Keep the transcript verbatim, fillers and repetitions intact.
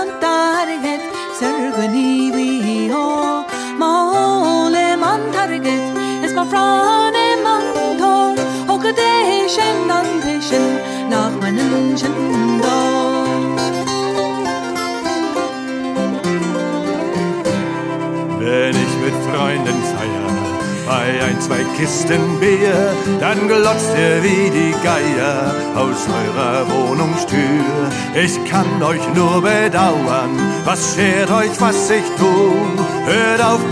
target Serguni viho Mole man target Es ma frane man tor Och det kännan tischen Nach meinen kändor Wenn ich mit Freunden feier, bei ein, zwei Kisten Bier, dann glotzt ihr wie die Geier aus eurer Wohnungstür. Ich kann euch nur bedauern, was schert euch, was ich tu? Hört auf